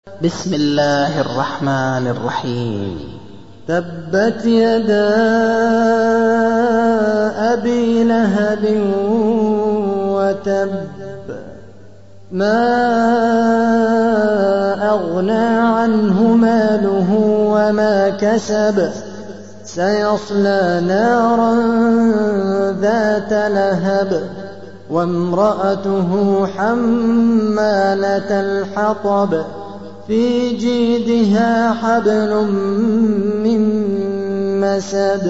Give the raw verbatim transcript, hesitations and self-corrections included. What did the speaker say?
بسم الله الرحمن الرحيم. تبت يدا أبي لهب وتب، ما أغنى عنه ماله وما كسب، سيصلى نارا ذات لهب، وامرأته حمالة الحطب، في جيدها حبل من مسد.